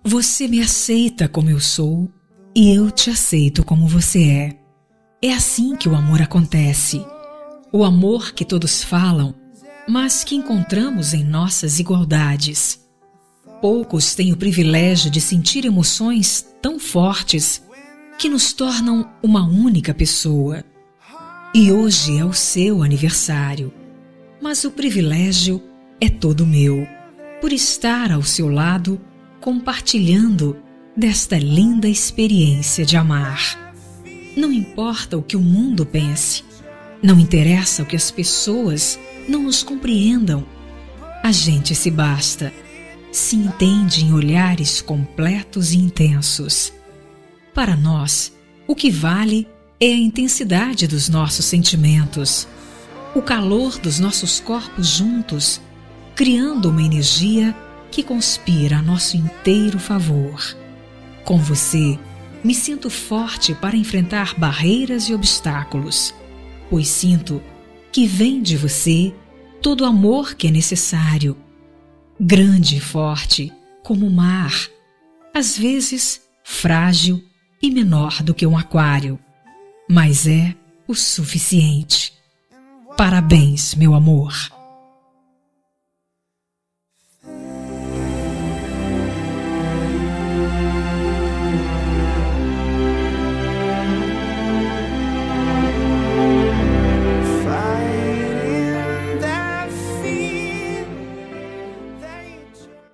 Você me aceita como eu sou e eu te aceito como você é. É assim que o amor acontece. O amor que todos falam, mas que encontramos em nossas igualdades. Poucos têm o privilégio de sentir emoções tão fortes que nos tornam uma única pessoa. E hoje é o seu aniversário, mas o privilégio é todo meu, por estar ao seu lado, compartilhando desta linda experiência de amar. Não importa o que o mundo pense, não interessa o que as pessoas não nos compreendam. A gente se basta, se entende em olhares completos e intensos. Para nós, o que vale é a intensidade dos nossos sentimentos, o calor dos nossos corpos juntos, criando uma energia que conspira a nosso inteiro favor. Com você, me sinto forte para enfrentar barreiras e obstáculos, pois sinto que vem de você todo o amor que é necessário, grande e forte como o mar, às vezes frágil e menor do que um aquário, mas é o suficiente. Parabéns, meu amor.